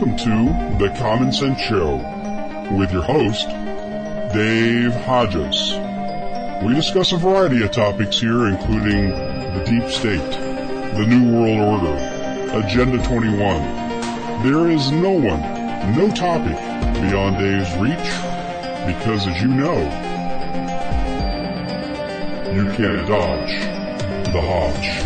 Welcome to The Common Sense Show with your host, Dave Hodges. We discuss a variety of topics here, including the deep state, the New World Order, Agenda 21. There is no one, no topic beyond Dave's reach, because as you know, you can't dodge the Hodge.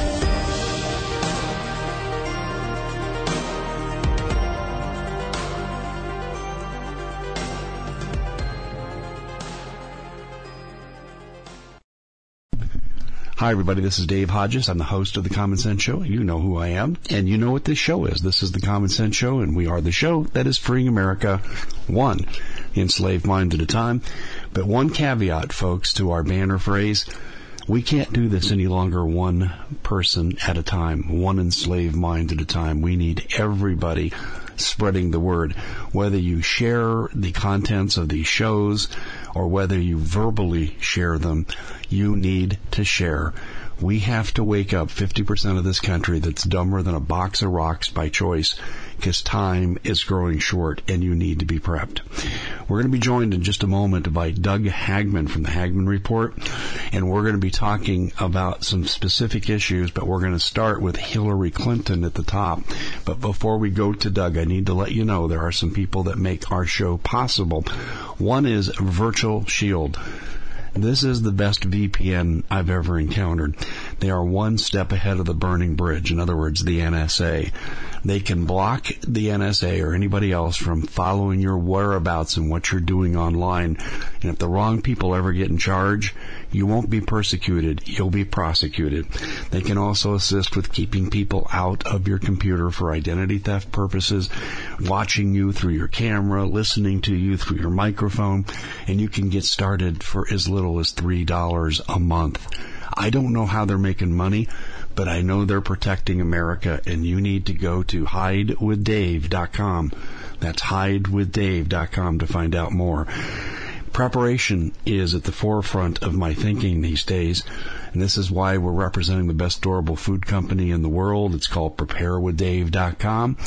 Hi, everybody. This is Dave Hodges. I'm the host of The Common Sense Show. You know who I am, and you know what this show is. This is The Common Sense Show, and we are the show that is freeing America one enslaved mind at a time. But one caveat, folks, to our banner phrase: we can't do this any longer one person at a time, one enslaved mind at a time. We need everybody spreading the word. Whether you share the contents of these shows or whether you verbally share them, you need to share. We have to wake up 50% of this country that's dumber than a box of rocks by choice, because time is growing short and you need to be prepped. We're going to be joined in just a moment by Doug Hagmann from the Hagmann Report, and we're going to be talking about some specific issues, but we're going to start with Hillary Clinton at the top. But before we go to Doug, I need to let you know there are some people that make our show possible. One is Virtual Shield. This is the best VPN I've ever encountered. They are one step ahead of the burning bridge, in other words, the NSA. They can block the NSA or anybody else from following your whereabouts and what you're doing online. And if the wrong people ever get in charge, you won't be persecuted, you'll be prosecuted. They can also assist with keeping people out of your computer for identity theft purposes, watching you through your camera, listening to you through your microphone, and you can get started for as little as $3 a month. I don't know how they're making money, but I know they're protecting America, and you need to go to hidewithdave.com. That's hidewithdave.com to find out more. Preparation is at the forefront of my thinking these days, and this is why we're representing the best durable food company in the world. It's called preparewithdave.com.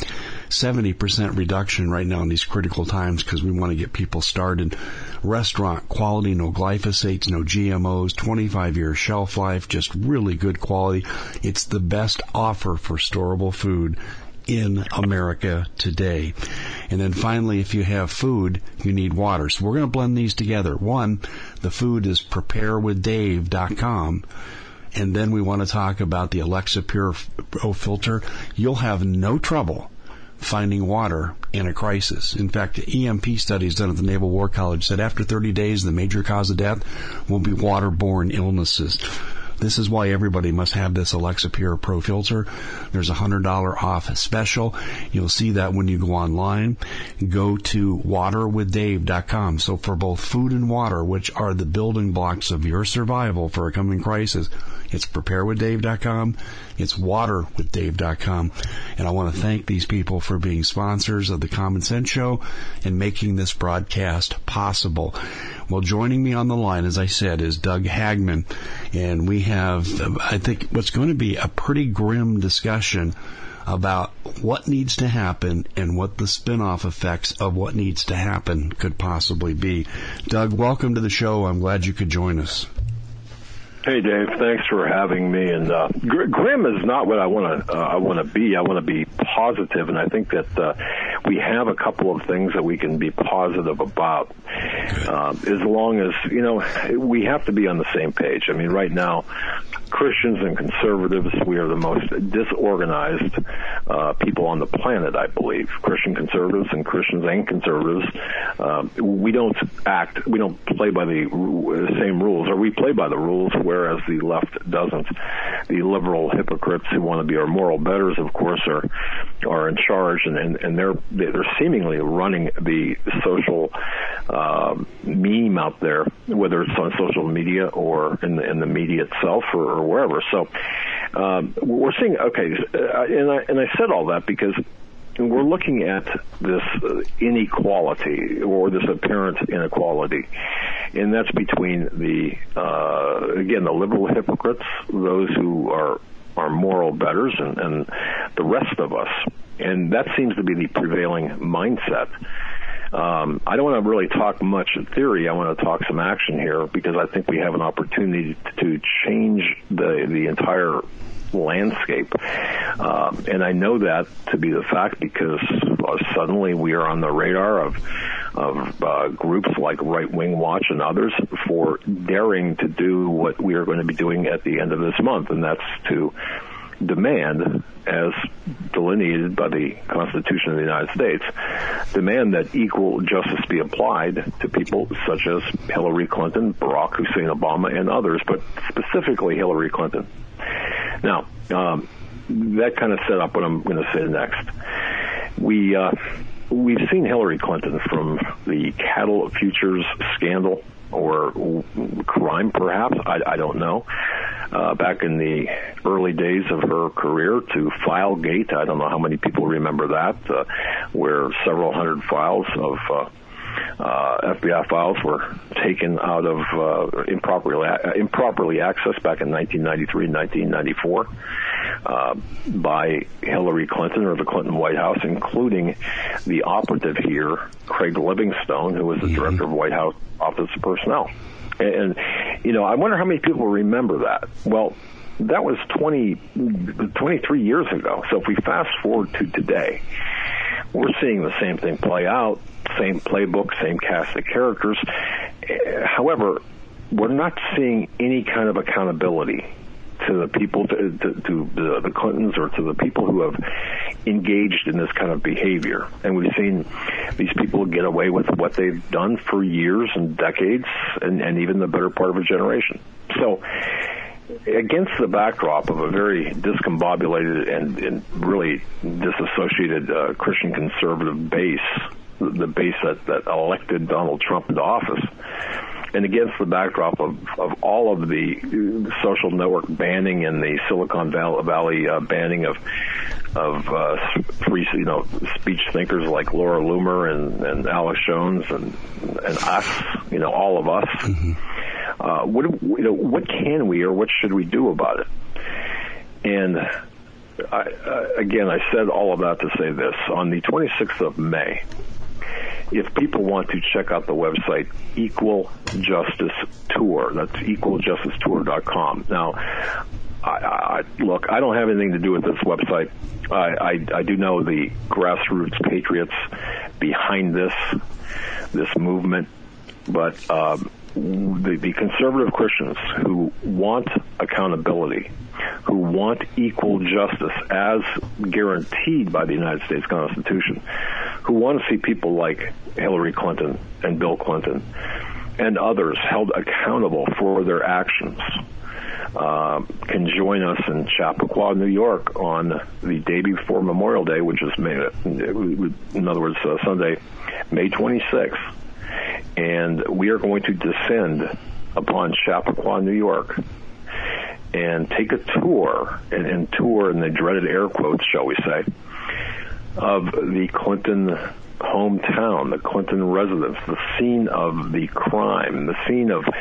70% reduction right now in these critical times because we want to get people started. Restaurant quality, no glyphosates, no GMOs, 25-year shelf life, just really good quality. It's the best offer for storable food in America today. And then finally, if you have food, you need water. So we're going to blend these together. One, the food is preparewithdave.com. And then we want to talk about the Alexa Pure Pro Filter. You'll have no trouble finding water in a crisis. In fact, the EMP studies done at the Naval War College said after 30 days, the major cause of death will be waterborne illnesses. This is why everybody must have this Alexa Pure Pro Filter. There's a $100 off special. You'll see that when you go online. Go to waterwithdave.com. So for both food and water, which are the building blocks of your survival for a coming crisis, it's preparewithdave.com. It's waterwithdave.com. And I want to thank these people for being sponsors of the Common Sense Show and making this broadcast possible. Well, joining me on the line, as I said, is Doug Hagmann. And we have, I think, what's going to be a pretty grim discussion about what needs to happen and what the spin-off effects of what needs to happen could possibly be. Doug, welcome to the show. I'm glad you could join us. Hey, Dave. Thanks for having me. And grim is not what I want to be. I want to be positive, and I think that we have a couple of things that we can be positive about. As long as, we have to be on the same page. I mean, right now, Christians and conservatives, we are the most disorganized people on the planet, I believe. Christians and conservatives, we don't play by the same rules, or we play by the rules, whereas the left doesn't. The liberal hypocrites who want to be our moral betters, of course, are in charge, and they're seemingly running the social meme out there, whether it's on social media or in the media itself or wherever. So we're seeing, and I said all that because we're looking at this inequality, or this apparent inequality, and that's between the liberal hypocrites, those who are moral betters, and the rest of us. And that seems to be the prevailing mindset. I don't want to really talk much theory. I want to talk some action here, because I think we have an opportunity to change the entire landscape. And I know that to be the fact because suddenly we are on the radar of groups like Right Wing Watch and others for daring to do what we are going to be doing at the end of this month, and that's to demand, as delineated by the Constitution of the United States, demand that equal justice be applied to people such as Hillary Clinton, Barack Hussein Obama, and others, but specifically Hillary Clinton. Now, that kind of set up what I'm going to say next. We've seen Hillary Clinton from the cattle futures scandal, or crime perhaps, I don't know, back in the early days of her career, to Filegate. I don't know how many people remember that, where several hundred files of FBI files were taken out of improperly accessed back in 1993 and 1994 by Hillary Clinton or the Clinton White House, including the operative here, Craig Livingstone, who was the director of White House Office of Personnel. And I wonder how many people remember that. Well, that was 23 years ago. So if we fast forward to today, we're seeing the same thing play out, same playbook, same cast of characters. However, we're not seeing any kind of accountability to the people, to the Clintons, or to the people who have engaged in this kind of behavior. And we've seen these people get away with what they've done for years and decades, and even the better part of a generation. So, against the backdrop of a very discombobulated and really disassociated Christian conservative base, the base that elected Donald Trump into office, and against the backdrop of all of the social network banning and the Silicon Valley banning of free, speech thinkers like Laura Loomer and Alex Jones and us, all of us. Mm-hmm. What can we, or what should we do about it? And I said all of that to say this. On the 26th of May, if people want to check out the website Equal Justice Tour, that's equaljustice.tour.com. Now, look, I don't have anything to do with this website. I do know the grassroots patriots behind this movement, but the conservative Christians who want accountability, who want equal justice as guaranteed by the United States Constitution, who want to see people like Hillary Clinton and Bill Clinton and others held accountable for their actions, can join us in Chappaqua, New York on the day before Memorial Day, which is in other words, Sunday, May 26th. And we are going to descend upon Chappaqua, New York, and take a tour, and tour in the dreaded air quotes, shall we say, of the Clinton hometown, the Clinton residence, the scene of the crime, the scene of,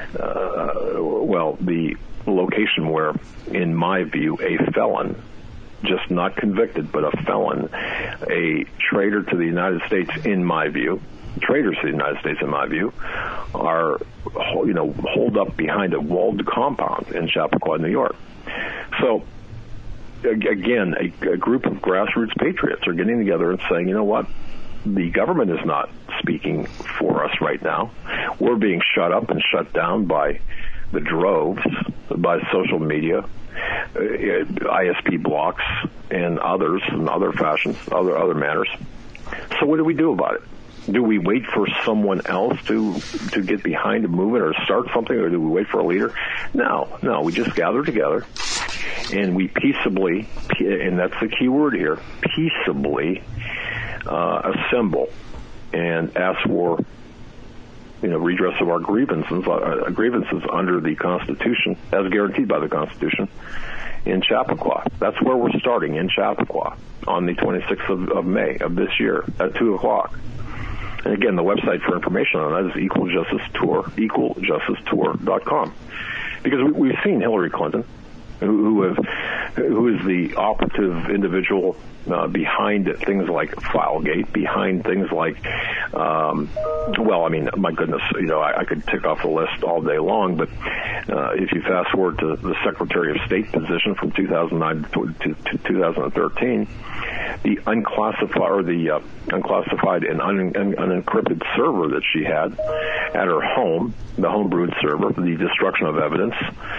the location where, in my view, a felon, just not convicted, but a felon, a traitor to the United States, in my view, traitors to the United States, in my view, are, holed up behind a walled compound in Chappaqua, New York. So, again, a group of grassroots patriots are getting together and saying, you know what, the government is not speaking for us right now. We're being shut up and shut down by the droves, by social media, ISP blocks, and others, in other fashions, other manners. So what do we do about it? Do we wait for someone else to get behind a movement or start something, or do we wait for a leader? No, we just gather together and we peaceably, and that's the key word here, peaceably assemble and ask for redress of our grievances under the Constitution, as guaranteed by the Constitution, in Chappaqua. That's where we're starting, in Chappaqua, on the 26th of May of this year at 2 o'clock. And again, the website for information on that is Equal Justice Tour, equaljustice.tour.com. Because we've seen Hillary Clinton who is the operative individual behind things like Filegate, behind things like, well, I mean, my goodness, I could tick off the list all day long, but if you fast forward to the Secretary of State position from 2009 to 2013, the unclassified and unencrypted server that she had at her home, the homebrewed server, the destruction of evidence,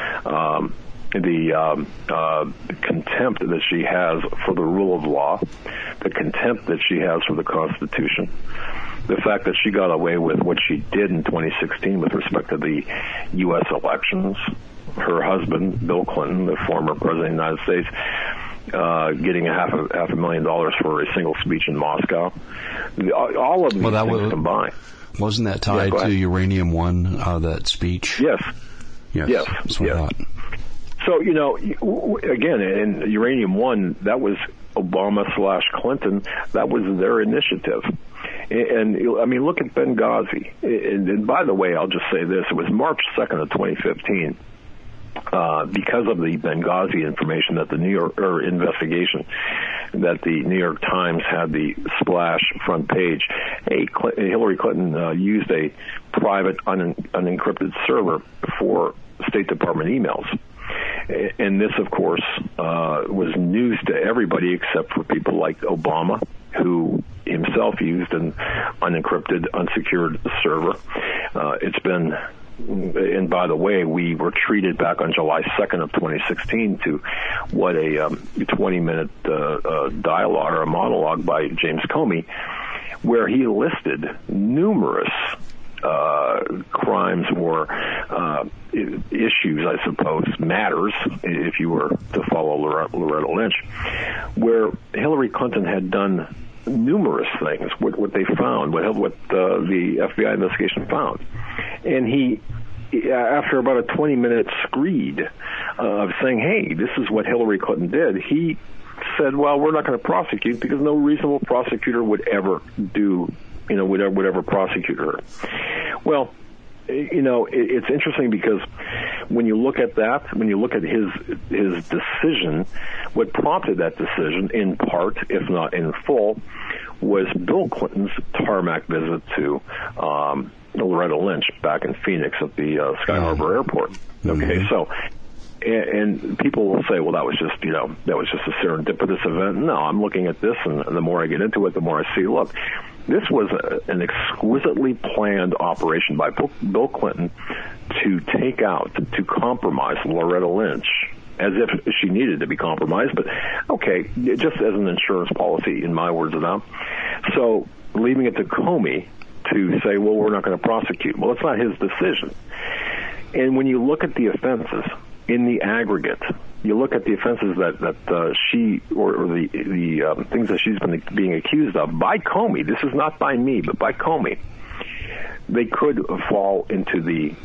the contempt that she has for the rule of law, the contempt that she has for the Constitution, the fact that she got away with what she did in 2016 with respect to the U.S. elections, her husband, Bill Clinton, the former president of the United States, getting half a $1,000,000 for a single speech in Moscow. All of these things combined. Wasn't that tied to Uranium One, that speech? Yes. Yes. That's what I thought. So, again, in Uranium One, that was Obama/Clinton. That was their initiative. And I mean, look at Benghazi. And by the way, I'll just say this. It was March 2nd of 2015. Because of the Benghazi information that the investigation that the New York Times had the splash front page. Hey, Hillary Clinton used a private unencrypted server for State Department emails. And this, of course, was news to everybody except for people like Obama, who himself used an unencrypted, unsecured server. It's been, and by the way, we were treated back on July 2nd of 2016 to what a 20-minute dialogue or a monologue by James Comey, where he listed numerous crimes or issues, I suppose, matters, if you were to follow Loretta Lynch, where Hillary Clinton had done numerous things, what they found, what the FBI investigation found. And he, after about a 20-minute screed of saying, hey, this is what Hillary Clinton did, he said, well, we're not going to prosecute because no reasonable prosecutor would ever do, would ever prosecute her. Well, it's interesting because when you look at that, when you look at his decision, what prompted that decision, in part, if not in full, was Bill Clinton's tarmac visit to Loretta Lynch back in Phoenix at the Sky Harbor Airport. Okay, so, and people will say, well, that was just a serendipitous event. No, I'm looking at this, and the more I get into it, the more I see, look, this was an exquisitely planned operation by Bill Clinton to take out, to compromise Loretta Lynch, as if she needed to be compromised, but okay, just as an insurance policy, in my words of mouth. So leaving it to Comey to say, well, we're not going to prosecute. Well, it's not his decision. And when you look at the offenses in the aggregate, you look at the offenses that she or the things that she's been being accused of by Comey. This is not by me, but by Comey. They could fall into the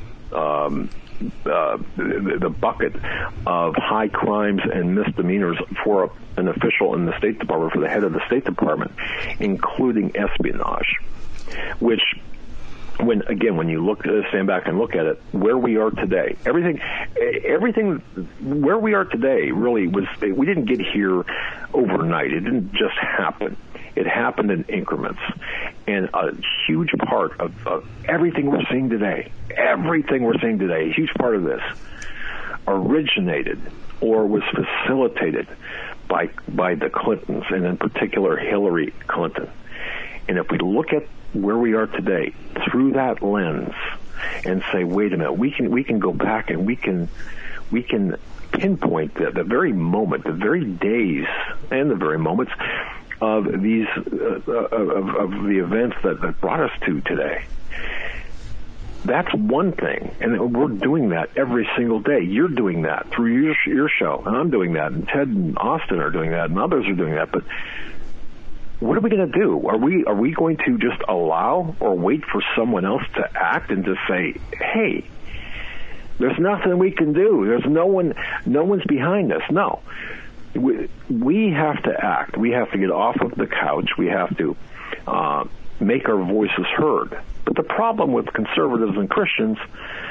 bucket of high crimes and misdemeanors for an official in the State Department, for the head of the State Department, including espionage, which, when you stand back and look at it, where we are today, everything where we are today really was, we didn't get here overnight. It didn't just happen. It happened in increments. And a huge part of everything we're seeing today, a huge part of this originated or was facilitated by the Clintons, and in particular Hillary Clinton. And if we look at where we are today through that lens and say, wait a minute, we can go back and we can pinpoint the very moment, the very days, and the very moments of these of the events that brought us to today. That's one thing, and we're doing that every single day. You're doing that through your show, and I'm doing that, and Ted and Austin are doing that, and others are doing that. But what are we going to do? Are we going to just allow or wait for someone else to act and to say, hey, there's nothing we can do. There's no one's behind us. No. We have to act. We have to get off of the couch. We have to make our voices heard. But the problem with conservatives and Christians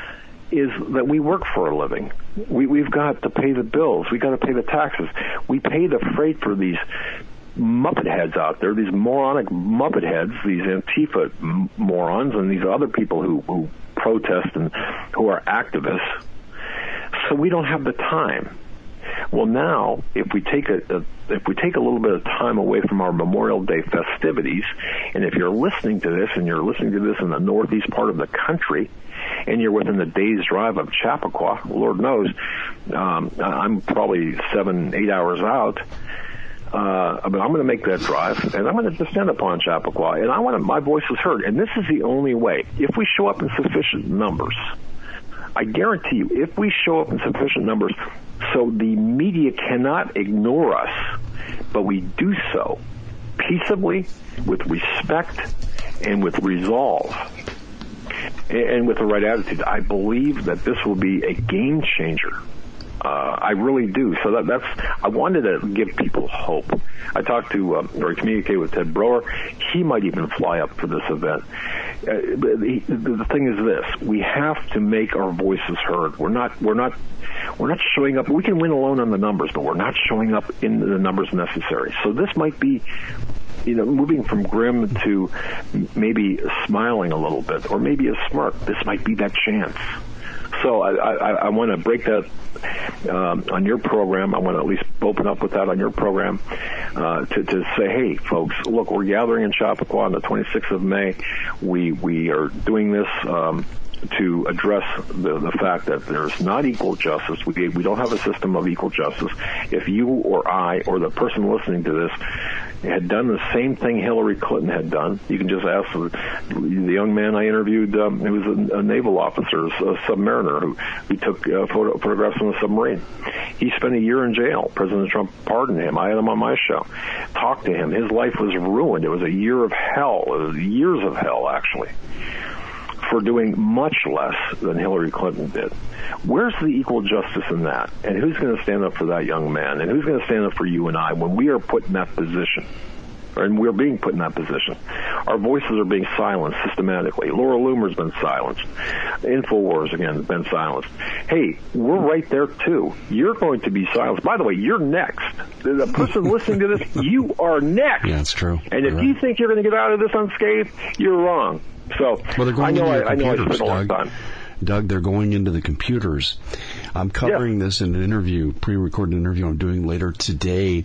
is that we work for a living. We've got to pay the bills. We've got to pay the taxes. We pay the freight for these Muppet heads out there, these moronic Muppet heads, these Antifa morons, and these other people who protest and who are activists. So we don't have the time. Well, now if we take a little bit of time away from our Memorial Day festivities, and if you're listening to this, and you're listening to this in the northeast part of the country, and you're within a day's drive of Chappaqua, Lord knows, I'm probably 7-8 hours out. But I'm going to make that drive, and I'm going to descend upon Chappaqua, and I want my voice is heard. And this is the only way. If we show up in sufficient numbers, I guarantee you, if we show up in sufficient numbers, so the media cannot ignore us, but we do so peaceably, with respect, and with resolve, and with the right attitude, I believe that this will be a game changer. I really do. So that's. I wanted to give people hope. I talked to or communicate with Ted Broer. He might even fly up for this event. The thing is this: we have to make our voices heard. We're not showing up. We can win alone on the numbers, but we're not showing up in the numbers necessary. So this might be, moving from grim to maybe smiling a little bit, or maybe a smirk. This might be that chance. So I want to break that on your program. I want to at least open up with that on your program to say, hey, folks, look, we're gathering in Chappaqua on the 26th of May. We are doing this to address the fact that there's not equal justice. We don't have a system of equal justice. If you or I or the person listening to this had done the same thing Hillary Clinton had done, you can just ask the young man I interviewed. He was a naval officer, a submariner who took photographs on a submarine. He spent a year in jail. President Trump pardoned him. I had him on my show. Talked to him. His life was ruined. It was a year of hell. It was years of hell, actually, for doing much less than Hillary Clinton did. Where's the equal justice in that? And who's going to stand up for that young man? And who's going to stand up for you and I when we are put in that position? And we're being put in that position. Our voices are being silenced systematically. Laura Loomer's been silenced. InfoWars, again, has been silenced. Hey, we're right there, too. You're going to be silenced. By the way, you're next. The person listening to this, you are next. Yeah, that's true. And if you think you're going to get out of this unscathed, you're wrong. So I know I spent a long time. Doug, they're going into the computers. I'm covering this in an interview, pre-recorded interview I'm doing later today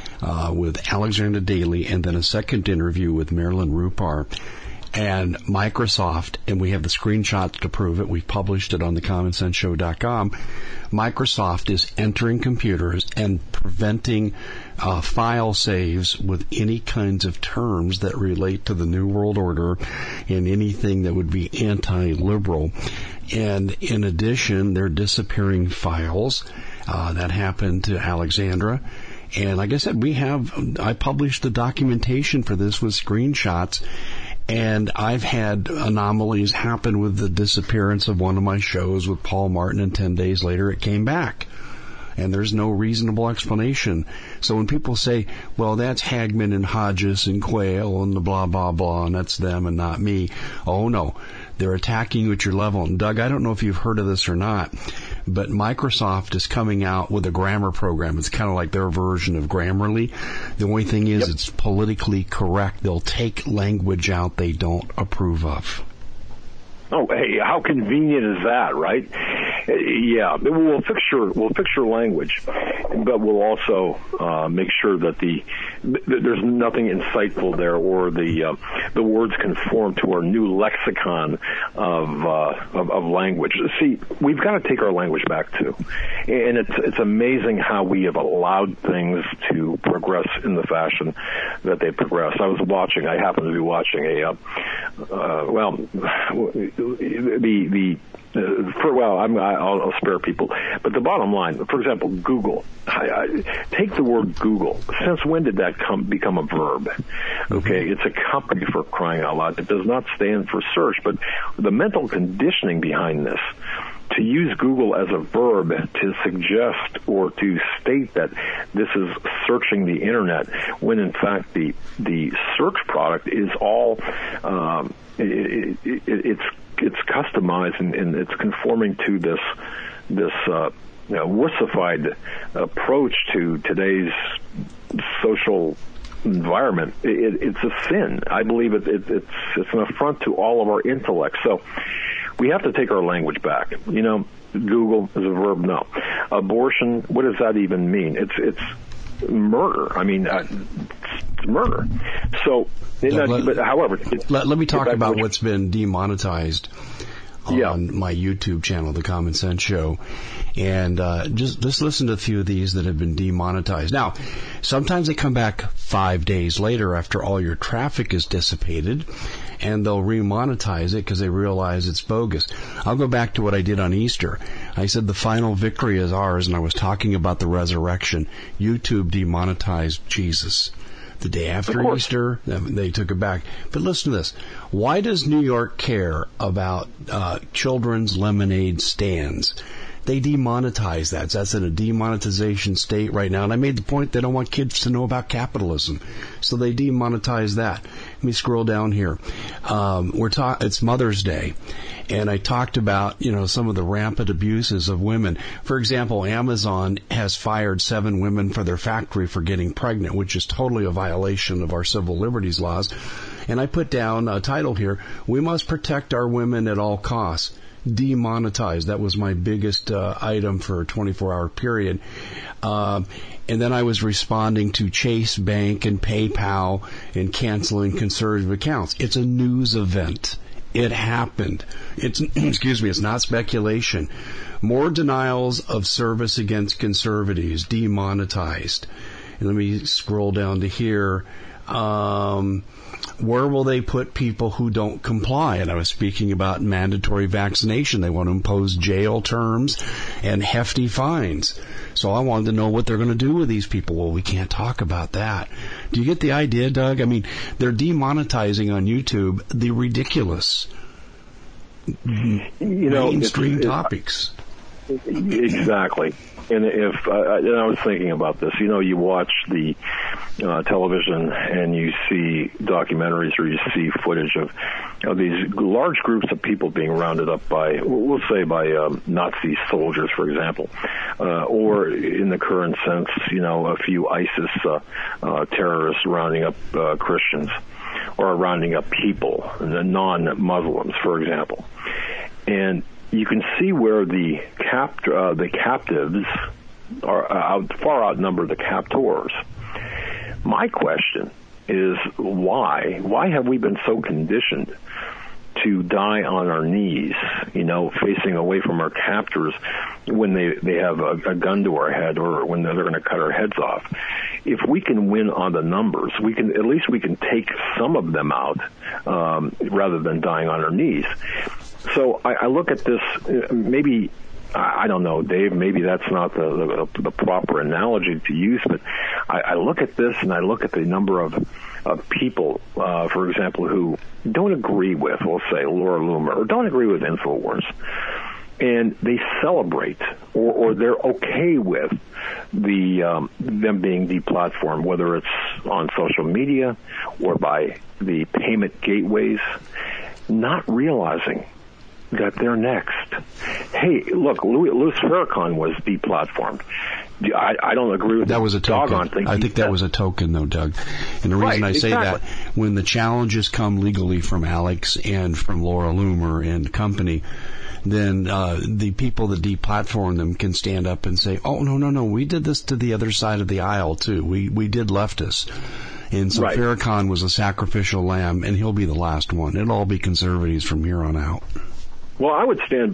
with Alexandra Daly, and then a second interview with Marilyn Rupar and Microsoft, and we have the screenshots to prove it. We've published it on thecommonsenseshow.com. Microsoft is entering computers and preventing file saves with any kinds of terms that relate to the New World Order and anything that would be anti-liberal. And in addition, they're disappearing files. That happened to Alexandra. And like I said, I published the documentation for this with screenshots. And I've had anomalies happen with the disappearance of one of my shows with Paul Martin, and 10 days later it came back. And there's no reasonable explanation. So when people say, well, that's Hagman and Hodges and Quayle and the blah, blah, blah, and that's them and not me. Oh, no. They're attacking you at your level. And Doug, I don't know if you've heard of this or not, but Microsoft is coming out with a grammar program. It's kind of like their version of Grammarly. The only thing is it's politically correct. They'll take language out they don't approve of. Oh, hey, how convenient is that, right? Yeah, we'll fix your language, but we'll also make sure that there's nothing insightful there, or the words conform to our new lexicon of language. See, we've got to take our language back too, and it's amazing how we have allowed things to progress in the fashion that they progress. I happened to be watching I'll spare people. But the bottom line, for example, Google. Take the word Google. Since when did that become a verb? Okay, it's a company, for crying out loud. It does not stand for search, but the mental conditioning behind this, to use Google as a verb to suggest or to state that this is searching the internet, when in fact the search product is all it's customized and it's conforming to this wussified approach to today's social environment. It's a sin. I believe it's an affront to all of our intellect. So we have to take our language back. Google is a verb. No. Abortion. What does that even mean? It's murder. I mean, it's murder. So, however, let me talk about what's been demonetized on my YouTube channel, The Common Sense Show. And just listen to a few of these that have been demonetized. Now, sometimes they come back 5 days later after all your traffic is dissipated, and they'll remonetize it because they realize it's bogus. I'll go back to what I did on Easter. I said the final victory is ours, and I was talking about the resurrection. YouTube demonetized Jesus. The day after Easter, they took it back. But listen to this. Why does New York care about children's lemonade stands? They demonetize that. That's in a demonetization state right now. And I made the point they don't want kids to know about capitalism. So they demonetize that. Let me scroll down here. It's Mother's Day. And I talked about, some of the rampant abuses of women. For example, Amazon has fired 7 women for their factory for getting pregnant, which is totally a violation of our civil liberties laws. And I put down a title here, "We must protect our women at all costs." Demonetized. That was my biggest item for a 24-hour period. And then I was responding to Chase Bank and PayPal and canceling conservative accounts. It's a news event. It happened. It's not speculation. More denials of service against conservatives, demonetized. And let me scroll down to here. Where will they put people who don't comply? And I was speaking about mandatory vaccination. They want to impose jail terms and hefty fines. So I wanted to know what they're going to do with these people. Well, we can't talk about that. Do you get the idea, Doug? I mean, they're demonetizing on YouTube the ridiculous mainstream topics. Exactly. And if and I was thinking about this, you watch the television and you see documentaries or you see footage of these large groups of people being rounded up by Nazi soldiers, for example, or in the current sense, a few ISIS terrorists rounding up Christians or rounding up people, the non-Muslims, for example, and you can see where the captives are far outnumber the captors. My question is why? Why have we been so conditioned to die on our knees, facing away from our captors when they have a gun to our head or when they're going to cut our heads off? If we can win on the numbers, we can take some of them out rather than dying on our knees. So I look at this, maybe, I don't know, Dave, maybe that's not the proper analogy to use, but I look at this and I look at the number of people, for example, who don't agree with, we'll say, Laura Loomer, or don't agree with InfoWars, and they celebrate or they're okay with them being deplatformed, whether it's on social media or by the payment gateways, not realizing that they're next. Hey, look, Louis Farrakhan was deplatformed. I don't agree with that. Was a token. I think that was a token, though, Doug. And the reason I say that, when the challenges come legally from Alex and from Laura Loomer and company, then the people that deplatform them can stand up and say, "Oh, no, we did this to the other side of the aisle too. We did leftists." And so Farrakhan was a sacrificial lamb, and he'll be the last one. It'll all be conservatives from here on out. Well, I would stand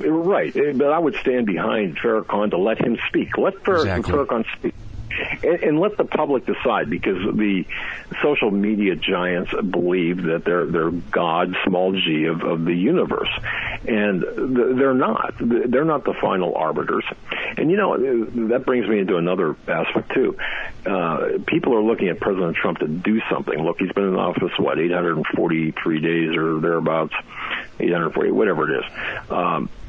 behind Farrakhan to let him speak. Let Farrakhan speak. And let the public decide, because the social media giants believe that they're God, small g, of the universe. And they're not. They're not the final arbiters. And, that brings me into another aspect, too. People are looking at President Trump to do something. Look, he's been in office, 843 days or thereabouts, 840, whatever it is.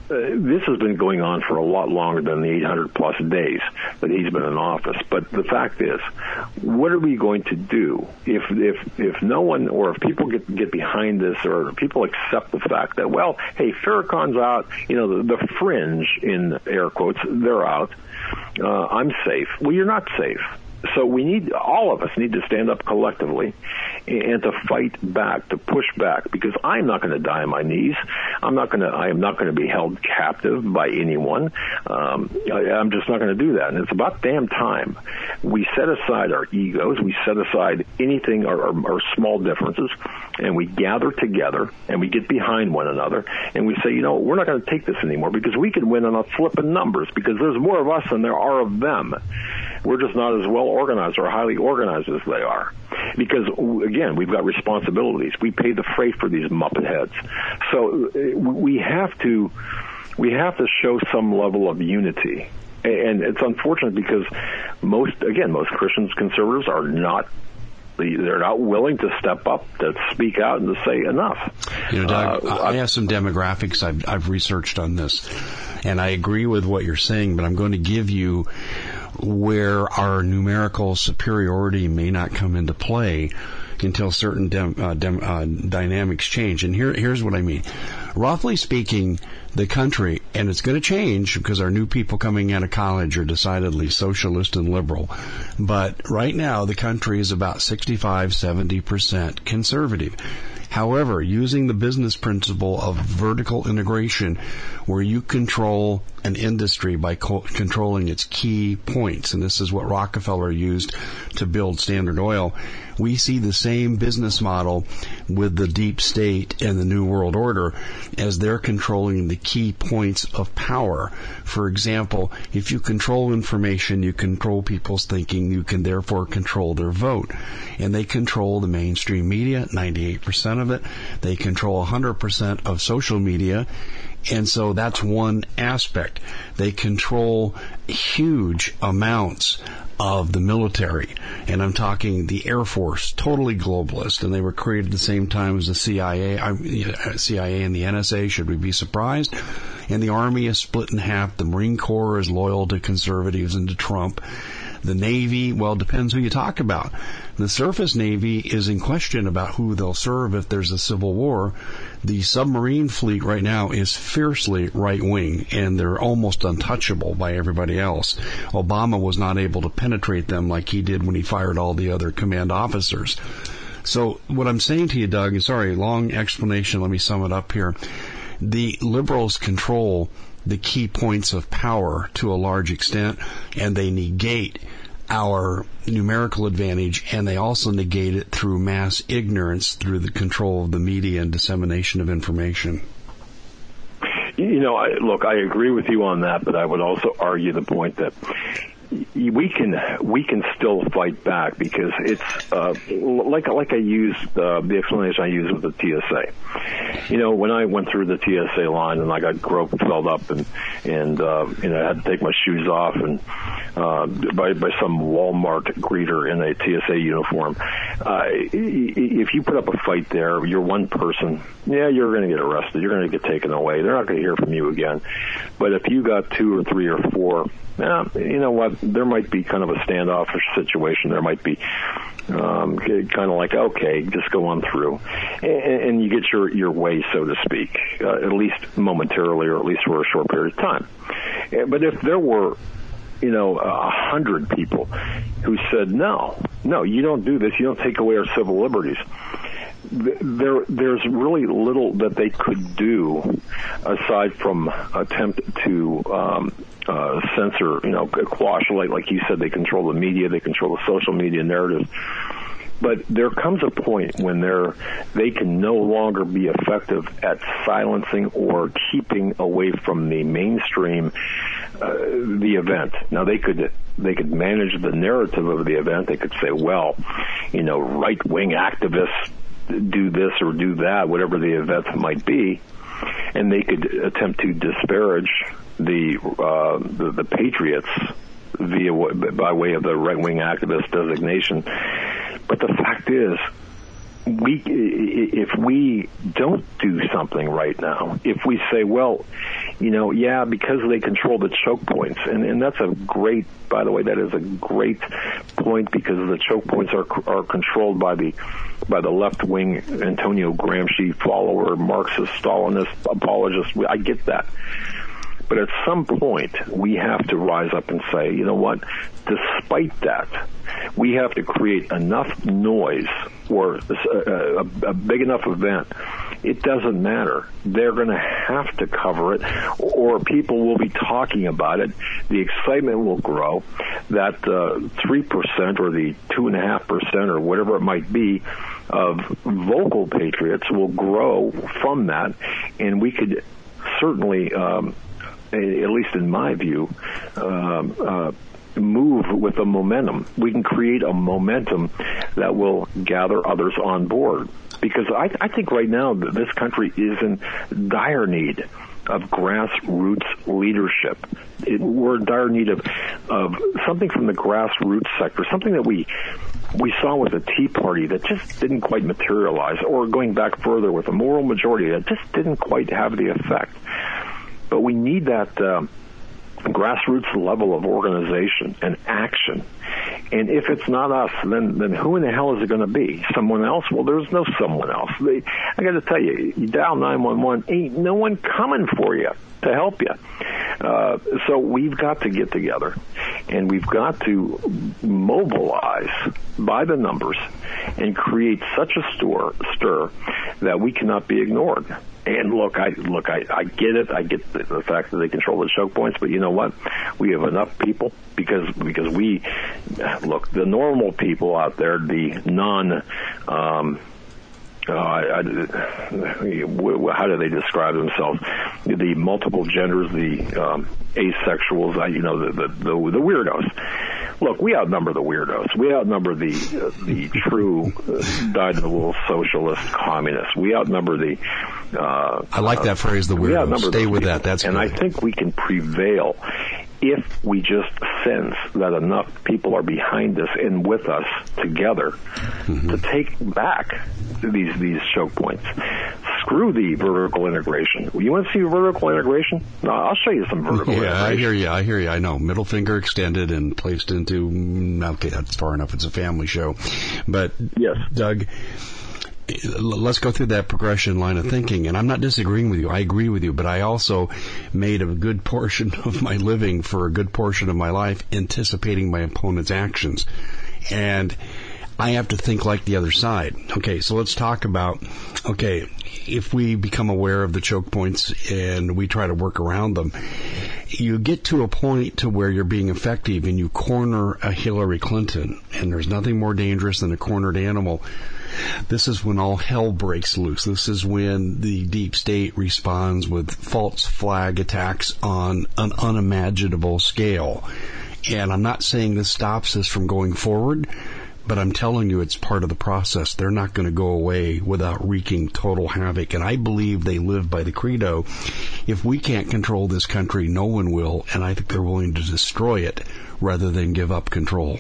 this has been going on for a lot longer than the 800-plus days that he's been in office. But the fact is, what are we going to do if no one, or if people get behind this, or people accept the fact that, well, hey, Farrakhan's out, the fringe, in air quotes, they're out, I'm safe. Well, you're not safe. So all of us need to stand up collectively and to fight back, to push back, because I'm not going to die on my knees. I am not going to be held captive by anyone. I'm just not going to do that. And it's about damn time we set aside our egos, we set aside anything, our small differences, and we gather together and we get behind one another and we say, we're not going to take this anymore, because we can win on a flip of numbers, because there's more of us than there are of them. We're just not as well organized or highly organized as they are. Because, again, we've got responsibilities. We pay the freight for these muppet heads. So we have to show some level of unity. And it's unfortunate because most Christians, conservatives are not. They're not willing to step up, to speak out, and to say enough. Doug, I have some demographics I've researched on this, and I agree with what you're saying, but I'm going to give you where our numerical superiority may not come into play until certain dynamics change. And here's what I mean. Roughly speaking, the country, and it's going to change because our new people coming out of college are decidedly socialist and liberal, but right now the country is about 65-70% conservative. However, using the business principle of vertical integration, where you control an industry by controlling its key points, and this is what Rockefeller used to build Standard Oil, we see the same business model with the deep state and the New World Order, as they're controlling the key points of power. For example, if you control information, you control people's thinking, you can therefore control their vote. And they control the mainstream media, 98% of it. They control 100% of social media. And so that's one aspect. They control huge amounts of the military, and I'm talking the Air Force, totally globalist, and they were created at the same time as the CIA and the NSA. Should we be surprised? And the Army is split in half. The Marine Corps is loyal to conservatives and to Trump. The Navy, well, depends who you talk about. The surface Navy is in question about who they'll serve if there's a civil war. The submarine fleet right now is fiercely right-wing, and they're almost untouchable by everybody else. Obama was not able to penetrate them like he did when he fired all the other command officers. So what I'm saying to you, Doug, is, sorry, long explanation, let me sum it up here. The liberals control the key points of power to a large extent, and they negate our numerical advantage, and they also negate it through mass ignorance, through the control of the media and dissemination of information. I agree with you on that, but I would also argue the point that we can still fight back, because it's like I used the explanation I used with the TSA. When I went through the TSA line and I got groped, filled up, and I had to take my shoes off, and by some Walmart greeter in a TSA uniform. If you put up a fight there, you're one person. Yeah, you're going to get arrested. You're going to get taken away. They're not going to hear from you again. But if you got 2 or 3 or 4, you know what? There might be kind of a standoffish situation. There might be kind of like, okay, just go on through, and you get your way, so to speak, at least momentarily, or at least for a short period of time. But if there were 100 people who said, no, you don't do this, you don't take away our civil liberties, there's really little that they could do aside from attempt to censor, quash, like you said. They control the media, they control the social media narrative. But there comes a point when they can no longer be effective at silencing or keeping away from the mainstream the event. Now they could manage the narrative of the event. They could say, well, right-wing activists do this or do that, whatever the event might be, and they could attempt to disparage the patriots by way of the right-wing activist designation. But the fact is, if we don't do something right now, if we say, well, because they control the choke points. And that's a great, by the way, that is a great point, because the choke points are controlled by the left-wing Antonio Gramsci follower, Marxist, Stalinist, apologist. I get that. But at some point, we have to rise up and say, you know what, despite that, we have to create enough noise or a big enough event. It doesn't matter. They're going to have to cover it, or people will be talking about it. The excitement will grow. That 3% or the 2.5% or whatever it might be of vocal patriots will grow from that, and we could certainly, at least in my view, move with a momentum. We can create a momentum that will gather others on board. Because I think right now that this country is in dire need of grassroots leadership. We're in dire need of something from the grassroots sector, something that we saw with the Tea Party that just didn't quite materialize, or going back further with a moral majority that just didn't quite have the effect. But we need that grassroots level of organization and action. And if it's not us, then who in the hell is it going to be? Someone else? Well, there's no someone else. I got to tell you, you dial 911, ain't no one coming for you to help you. So we've got to get together, and we've got to mobilize by the numbers and create such a stir that we cannot be ignored. And look, I get it. I get the fact that they control the choke points, but you know what? We have enough people because we look, the normal people out there, the how do they describe themselves? The multiple genders, the asexuals, the weirdos. Look, we outnumber the weirdos. We outnumber the true dyed-in-the-wool socialist communists. We outnumber the. I like that phrase, the weirdos. Stay with that. That's and good. I think we can prevail if we just sense that enough people are behind us and with us together to take back these choke points. Screw the vertical integration. You want to see vertical integration? No, I'll show you some vertical integration. I hear you. I know. Middle finger extended and placed into, okay, that's far enough. It's a family show. But, yes, Doug, let's go through that progression line of thinking. And I'm not disagreeing with you. I agree with you. But I also made a good portion of my living for a good portion of my life anticipating my opponent's actions. And I have to think like the other side. Okay, so let's talk about, if we become aware of the choke points and we try to work around them, you get to a point to where you're being effective and you corner a Hillary Clinton, and there's nothing more dangerous than a cornered animal. This is when all hell breaks loose. This is when the deep state responds with false flag attacks on an unimaginable scale. And I'm not saying this stops us from going forward, but I'm telling you it's part of the process. They're not going to go away without wreaking total havoc. And I believe they live by the credo, if we can't control this country, no one will. And I think they're willing to destroy it rather than give up control.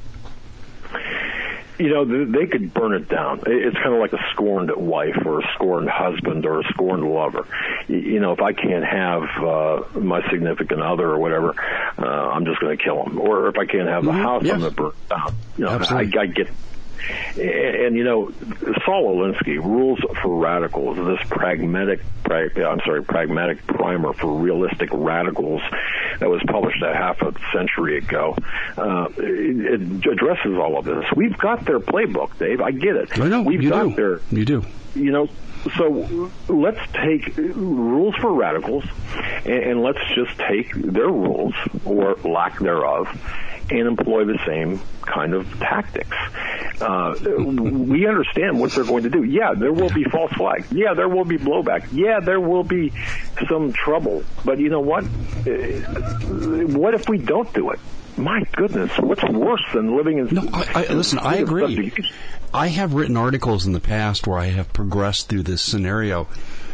They could burn it down. It's kind of like a scorned wife or a scorned husband or a scorned lover. If I can't have my significant other or whatever, I'm just going to kill him. Or if I can't have the house, I'm going to burn it down. I get. And Saul Alinsky, Rules for Radicals, this pragmatic primer for realistic radicals that was published a half a century ago. It addresses all of this. We've got their playbook, Dave. I get it. I know. You do. So let's take Rules for Radicals and let's just take their rules or lack thereof and employ the same kind of tactics. We understand what they're going to do. Yeah, there will be false flags. Yeah, there will be blowback. Yeah, there will be some trouble. But you know what? What if we don't do it? My goodness, what's worse than living in... No, listen, I agree. I have written articles in the past where I have progressed through this scenario,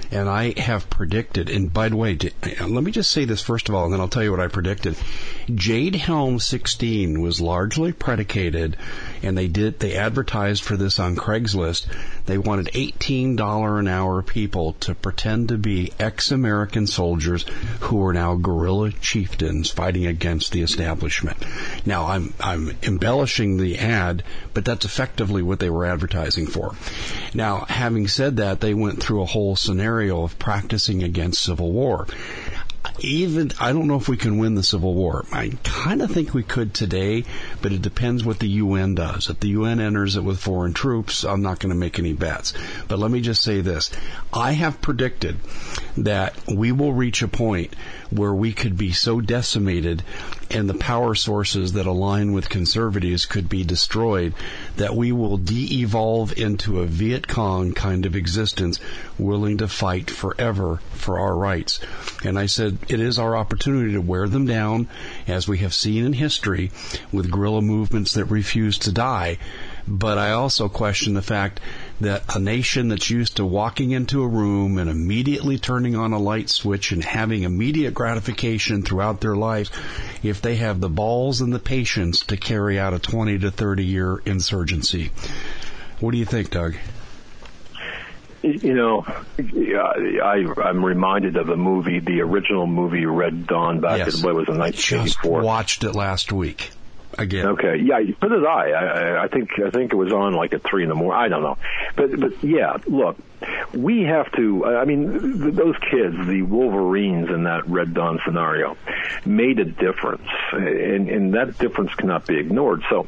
And I have predicted, and by the way, let me just say this first of all, and then I'll tell you what I predicted. Jade Helm 16 was largely predicated, and they advertised for this on Craigslist. They wanted $18 an hour people to pretend to be ex-American soldiers who are now guerrilla chieftains fighting against the establishment. Now, I'm embellishing the ad, but that's effectively what they were advertising for. Now, having said that, they went through a whole scenario of practicing against civil war. I don't know if we can win the Civil War. I kind of think we could today, but it depends what the UN does. If the UN enters it with foreign troops, I'm not going to make any bets. But let me just say this. I have predicted that we will reach a point where we could be so decimated and the power sources that align with conservatives could be destroyed that we will de-evolve into a Viet Cong kind of existence, willing to fight forever for our rights. And I said it is our opportunity to wear them down, as we have seen in history with guerrilla movements that refuse to die. But I also question the fact that a nation that's used to walking into a room and immediately turning on a light switch and having immediate gratification throughout their lives, if they have the balls and the patience to carry out a 20 to 30 year insurgency. What do you think, Doug? You know, I'm reminded of the original movie Red Dawn back in 1984. I just watched it last week. Again. Okay, yeah, so did I. I think it was on like at 3 a.m. I don't know, but yeah, look, we have to. I mean, those kids, the Wolverines in that Red Dawn scenario, made a difference, and that difference cannot be ignored. So,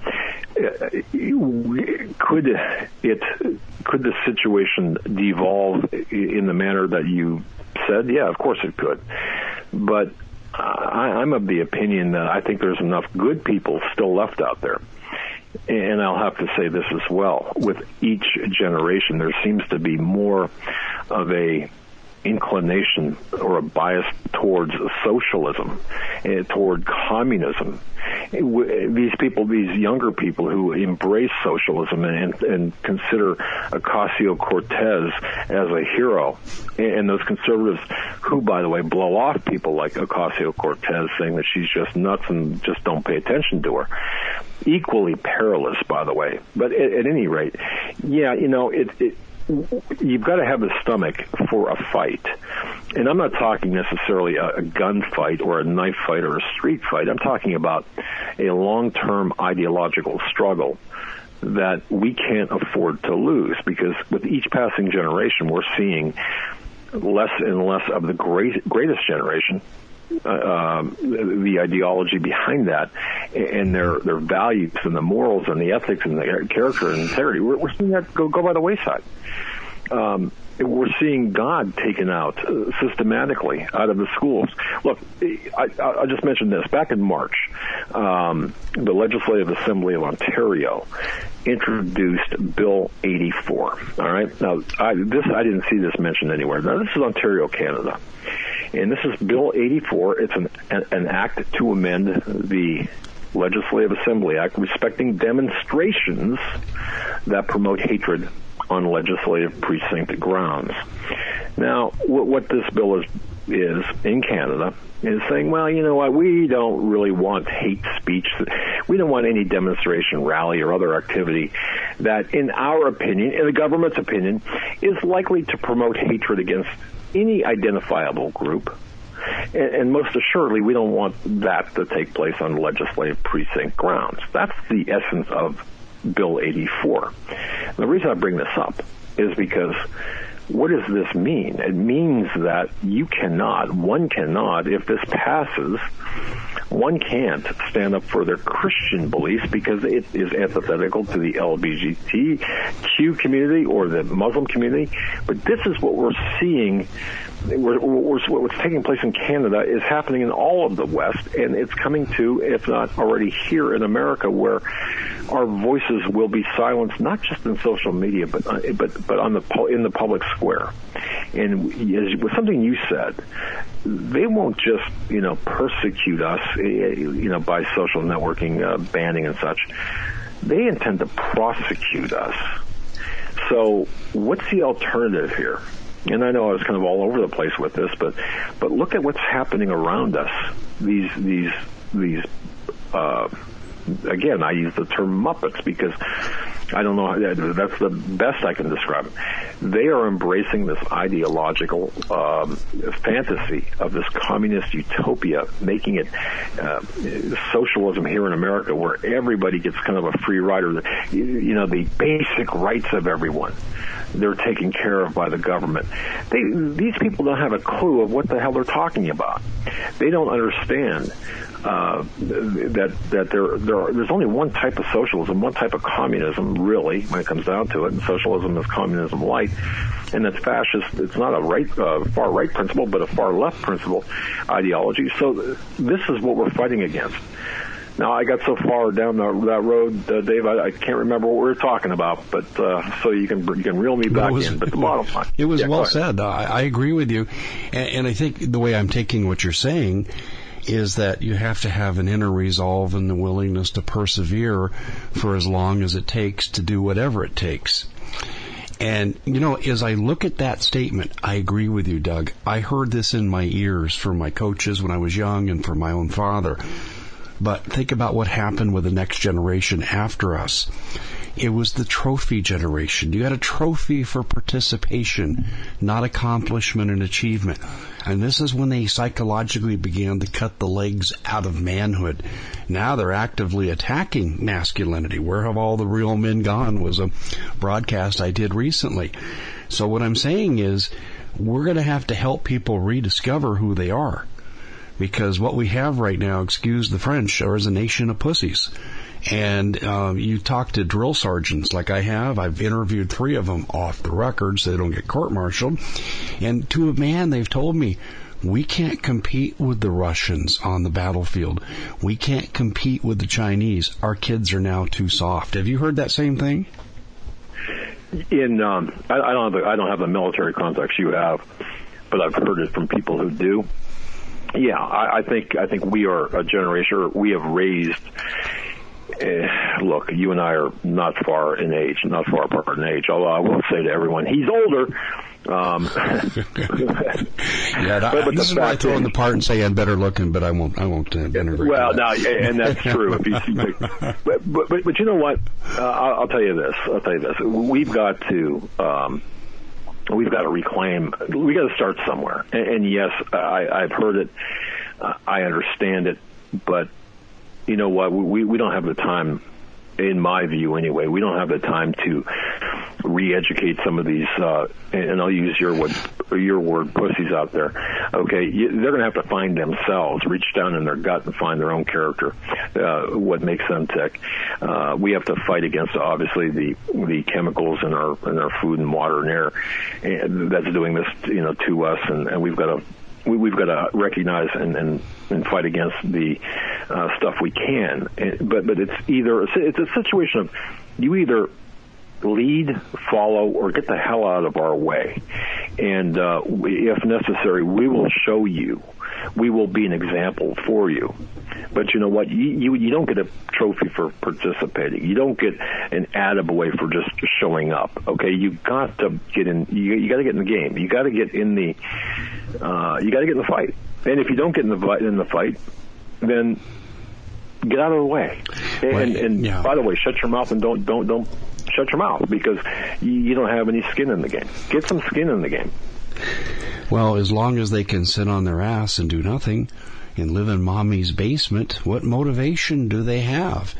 could the situation devolve in the manner that you said? Yeah, of course it could, but I'm of the opinion that I think there's enough good people still left out there. And I'll have to say this as well. With each generation, there seems to be more of a inclination or a bias towards socialism, toward communism. These people, these younger people who embrace socialism and consider Ocasio-Cortez as a hero, and those conservatives who, by the way, blow off people like Ocasio-Cortez, saying that she's just nuts and just don't pay attention to her. Equally perilous, by the way. But at any rate, yeah, you know, you've got to have a stomach for a fight. And I'm not talking necessarily a gun fight or a knife fight or a street fight. I'm talking about a long-term ideological struggle that we can't afford to lose, because with each passing generation, we're seeing less and less of the greatest generation, the ideology behind that, and their values and the morals and the ethics and the character and integrity. We're seeing that go by the wayside. We're seeing God taken out systematically out of the schools. Look, I'll just mention this. Back in March, the Legislative Assembly of Ontario introduced Bill 84. All right. Now, I didn't see this mentioned anywhere. Now, this is Ontario, Canada. And this is Bill 84. It's an act to amend the Legislative Assembly Act respecting demonstrations that promote hatred on legislative precinct grounds. Now, what this bill is in Canada is saying, well, you know what, we don't really want hate speech. We don't want any demonstration, rally, or other activity that, in our opinion, in the government's opinion, is likely to promote hatred against any identifiable group. And most assuredly, we don't want that to take place on legislative precinct grounds. That's the essence of Bill 84. The reason I bring this up is because what does this mean? It means that one cannot, if this passes, one can't stand up for their Christian beliefs because it is antithetical to the LGBTQ community or the Muslim community. But this is what we're seeing. What's taking place in Canada is happening in all of the West, and it's coming to, if not already here in America, where our voices will be silenced, not just in social media, but in the public square. And with something you said, they won't just persecute us by social networking, banning and such. They intend to prosecute us. So what's the alternative here? and I know I was kind of all over the place with this, but look at what's happening around us. These again, I use the term Muppets because I don't know, that's the best I can describe it. They are embracing this ideological fantasy of this communist utopia, making it socialism here in America, where everybody gets kind of a free rider. The basic rights of everyone, they're taken care of by the government. These people don't have a clue of what the hell they're talking about. They don't understand that there's only one type of socialism, one type of communism, really, when it comes down to it. And socialism is communism light, and it's fascist. It's not a far right principle, but a far left principle ideology. So this is what we're fighting against. Now, I got so far down that road, Dave, I can't remember what we were talking about, but so you can reel me back in. But the bottom line, it was well said. I agree with you, and I think the way I'm taking what you're saying is that you have to have an inner resolve and the willingness to persevere for as long as it takes to do whatever it takes. And, as I look at that statement, I agree with you, Doug. I heard this in my ears from my coaches when I was young and from my own father. But think about what happened with the next generation after us. It was the trophy generation. You got a trophy for participation, not accomplishment and achievement. And this is when they psychologically began to cut the legs out of manhood. Now they're actively attacking masculinity. Where have all the real men gone was a broadcast I did recently. So what I'm saying is we're going to have to help people rediscover who they are. Because what we have right now, excuse the French, is a nation of pussies. And you talk to drill sergeants like I have. I've interviewed 3 of them off the record so they don't get court-martialed. And to a man, they've told me, we can't compete with the Russians on the battlefield. We can't compete with the Chinese. Our kids are now too soft. Have you heard that same thing? I don't have the military context you have, but I've heard it from people who do. Yeah, I think we are a generation. We have raised. Look, you and I are not far in age, not far apart in age. Although I will say to everyone, he's older. This is why I throw in the part and say I'm better looking, but I won't. Well, now, and that's true. If you see, but you know what? I'll tell you this. We've got to reclaim. We got to start somewhere. And yes, I've heard it. I understand it. But you know what? We don't have the time, in my view anyway. We don't have the time to re-educate some of these, and I'll use your word, pussies out there. Okay, they're going to have to find themselves, reach down in their gut and find their own character, what makes them tick. We have to fight against, obviously, the chemicals in our food and water and air, and that's doing this, to us, and we've got to recognize and fight against the stuff we can. But it's a situation of you either lead, follow, or get the hell out of our way. And if necessary, we will show you. We will be an example for you. But you know what? You don't get a trophy for participating. You don't get an attaboy for just showing up. Okay, you got to get in. You got to get in the game. You got to get in the. You got to get in the fight. And if you don't get in the fight, then get out of the way. And by the way, shut your mouth and don't shut your mouth, because you don't have any skin in the game. Get some skin in the game. Well, as long as they can sit on their ass and do nothing and live in mommy's basement, what motivation do they have?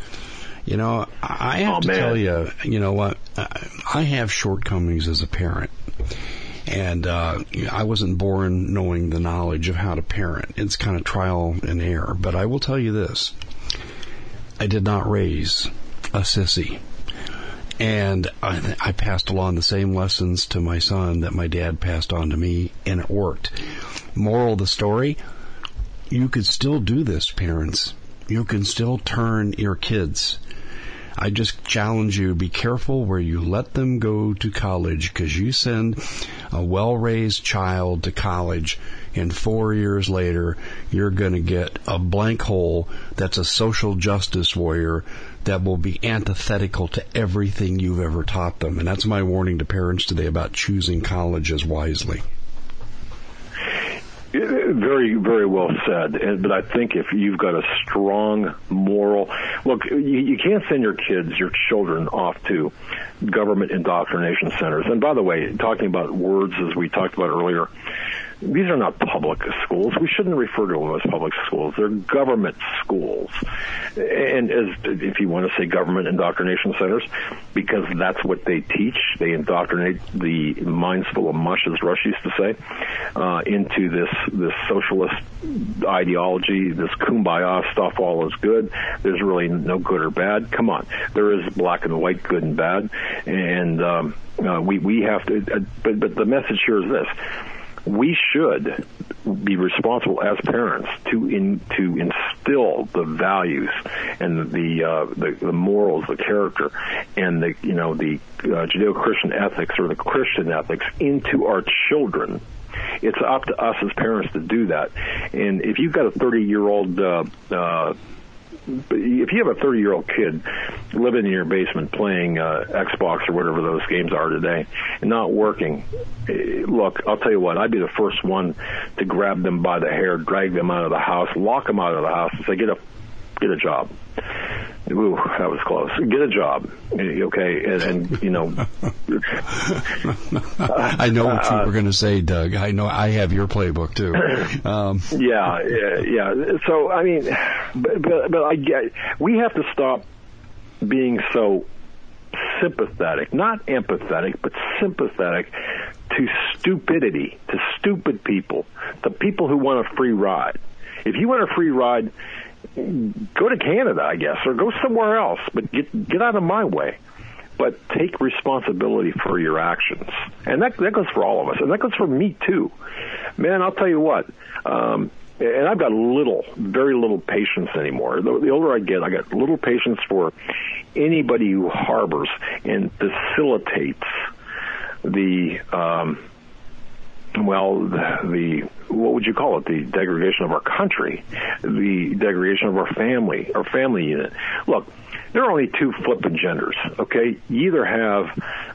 I have to tell you, what? I have shortcomings as a parent. And I wasn't born knowing the knowledge of how to parent. It's kind of trial and error. But I will tell you this. I did not raise a sissy. And I passed along the same lessons to my son that my dad passed on to me, and it worked. Moral of the story, you could still do this, parents. You can still turn your kids. I just challenge you, be careful where you let them go to college, because you send a well-raised child to college, and 4 years later, you're going to get a blank hole that's a social justice warrior that will be antithetical to everything you've ever taught them. And that's my warning to parents today about choosing colleges wisely. Very, very well said. But I think if you've got a strong moral, look, you can't send your children off to government indoctrination centers. And by the way, talking about words as we talked about earlier, these are not public schools. We shouldn't refer to them as public schools. They're government schools. And if you want to say government indoctrination centers, because that's what they teach. They indoctrinate the minds full of mush, as Rush used to say, into this socialist ideology, this kumbaya stuff, all is good. There's really no good or bad. Come on. There is black and white, good and bad. And we have to, but the message here is this. We should be responsible as parents to instill the values and the morals, the character, and the Judeo-Christian ethics or the Christian ethics into our children. It's up to us as parents to do that. And if you've got a 30-year-old if you have a 30-year-old kid living in your basement playing Xbox or whatever those games are today and not working, look, I'll tell you what, I'd be the first one to grab them by the hair, drag them out of the house, lock them out of the house, and say, get a job. Ooh, that was close. Get a job, okay? And you know, I know what you were going to say, Doug. I know I have your playbook too. Yeah. So I mean, but I get we have to stop being so sympathetic, not empathetic, but sympathetic to stupidity, to stupid people, to people who want a free ride. If you want a free ride, go to Canada, I guess, or go somewhere else, but get out of my way. But take responsibility for your actions. And that goes for all of us, and that goes for me, too. Man, I'll tell you what, and I've got very little patience anymore. The older I get, I got little patience for anybody who harbors and facilitates the what would you call it? The degradation of our country, the degradation of our family unit. Look, there are only two flipping genders, okay? You either have,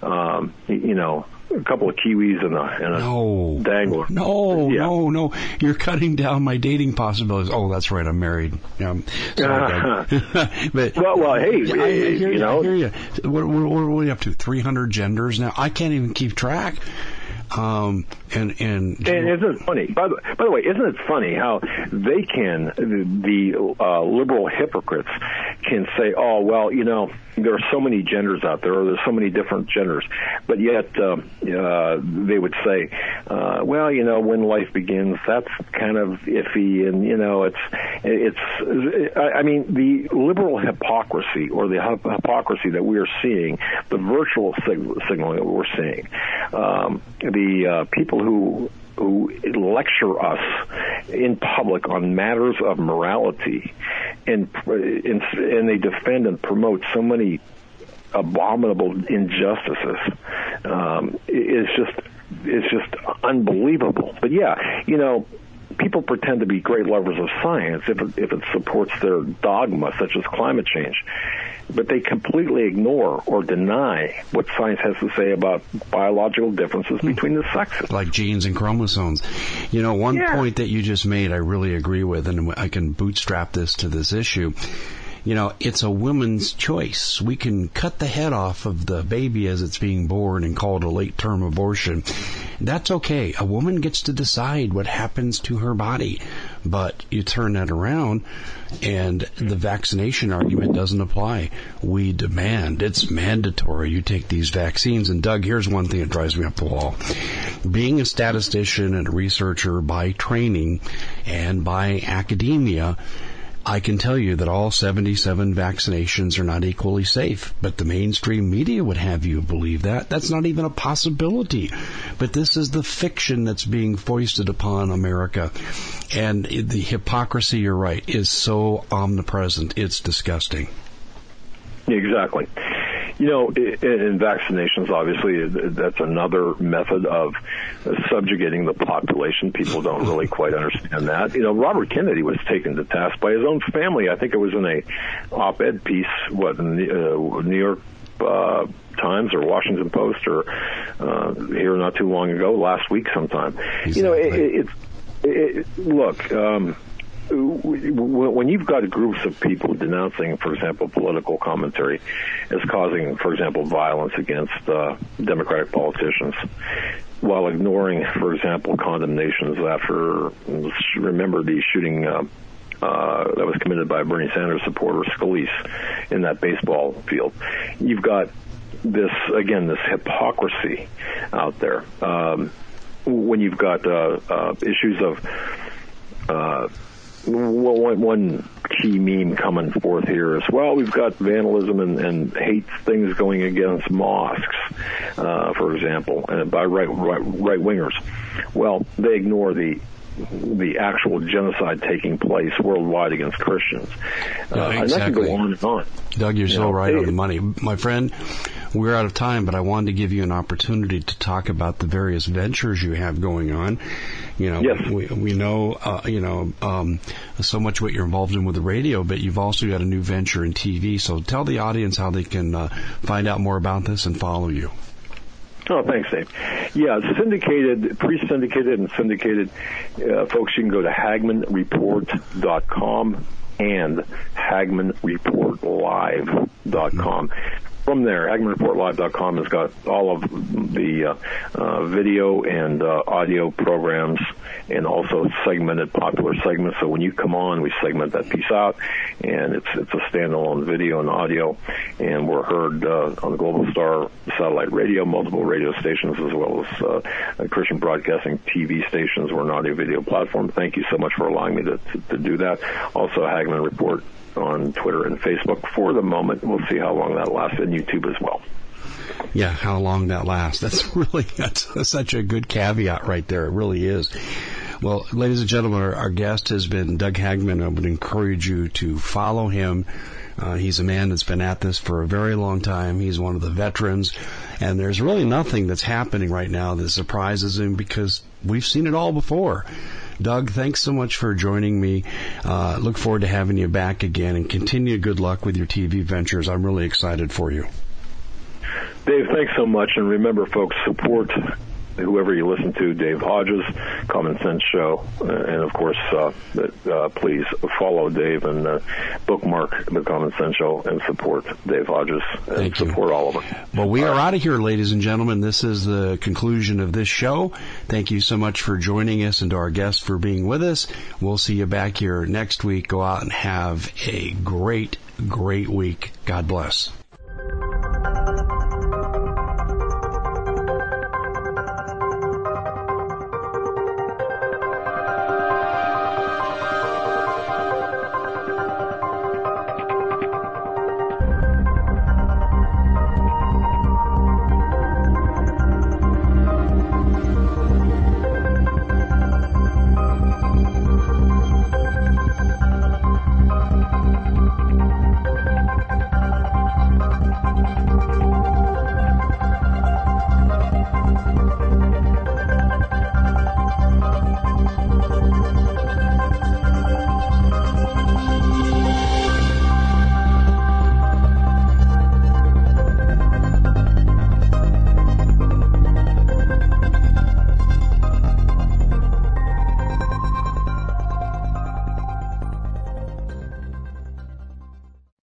a couple of Kiwis and a dangler. No. You're cutting down my dating possibilities. Oh, that's right. I'm married. Sorry, but well, hey, I hear you. What are we up to? 300 genders now? I can't even keep track. And isn't it funny? By the way, isn't it funny how they can, the liberal hypocrites can say, oh, well, there are so many genders out there, or there's so many different genders, but yet they would say, well, when life begins, that's kind of iffy, and I mean, the liberal hypocrisy, or the hypocrisy that we are seeing, the virtual signaling that we're seeing, the people who lecture us in public on matters of morality, and they defend and promote so many abominable injustices. It's just unbelievable. But yeah, people pretend to be great lovers of science if it supports their dogma, such as climate change. But they completely ignore or deny what science has to say about biological differences between the sexes. Like genes and chromosomes. One point that you just made I really agree with, and I can bootstrap this to this issue. It's a woman's choice. We can cut the head off of the baby as it's being born and call it a late-term abortion. That's okay. A woman gets to decide what happens to her body. But you turn that around, and the vaccination argument doesn't apply. We demand, it's mandatory, you take these vaccines. And Doug, here's one thing that drives me up the wall. Being a statistician and a researcher by training and by academia, I can tell you that all 77 vaccinations are not equally safe, but the mainstream media would have you believe that. That's not even a possibility. But this is the fiction that's being foisted upon America. And the hypocrisy, you're right, is so omnipresent. It's disgusting. Exactly. In vaccinations, obviously, that's another method of subjugating the population. People don't really quite understand that. Robert Kennedy was taken to task by his own family. I think it was in a op-ed piece, in the New York Times or Washington Post, or here not too long ago, last week sometime. Exactly. Look. When you've got groups of people denouncing, for example, political commentary as causing, for example, violence against Democratic politicians, while ignoring, for example, condemnations after, remember the shooting that was committed by a Bernie Sanders supporter, Scalise, in that baseball field, you've got this hypocrisy out there. When you've got issues of one key meme coming forth here is, we've got vandalism and hate things going against mosques, for example, and by right wingers. Well, they ignore the actual genocide taking place worldwide against Christians. Exactly. And that can go on and on. Doug, you're so right on the money. My friend, we're out of time, but I wanted to give you an opportunity to talk about the various ventures you have going on. Yes. We know, so much what you're involved in with the radio, but you've also got a new venture in TV. So tell the audience how they can find out more about this and follow you. Oh, thanks, Dave. Yeah, syndicated, pre-syndicated and syndicated. Folks, you can go to HagmannReport.com and HagmannReportLive.com. From there, HagmannReportLive.com has got all of the video and audio programs, and also segmented popular segments. So when you come on, we segment that piece out, and it's a standalone video and audio, and we're heard on the Global Star satellite radio, multiple radio stations, as well as Christian Broadcasting TV stations. We're an audio-video platform. Thank you so much for allowing me to do that. Also, Hagmann Report on Twitter and Facebook for the moment. We'll see how long that lasts, and YouTube as well. Yeah, how long that lasts. That's such a good caveat right there. It really is. Well, ladies and gentlemen, our guest has been Doug Hagmann. I would encourage you to follow him. He's a man that's been at this for a very long time. He's one of the veterans, and there's really nothing that's happening right now that surprises him, because we've seen it all before. Doug, thanks so much for joining me. Look forward to having you back again, and continue good luck with your TV ventures. I'm really excited for you. Dave, thanks so much. And remember, folks, support whoever you listen to, Dave Hodges, Common Sense Show. And, of course, please follow Dave and bookmark the Common Sense Show and support Dave Hodges and Thank you. Support all of us. Well, we are out of here, ladies and gentlemen. This is the conclusion of this show. Thank you so much for joining us, and to our guests for being with us. We'll see you back here next week. Go out and have a great, great week. God bless.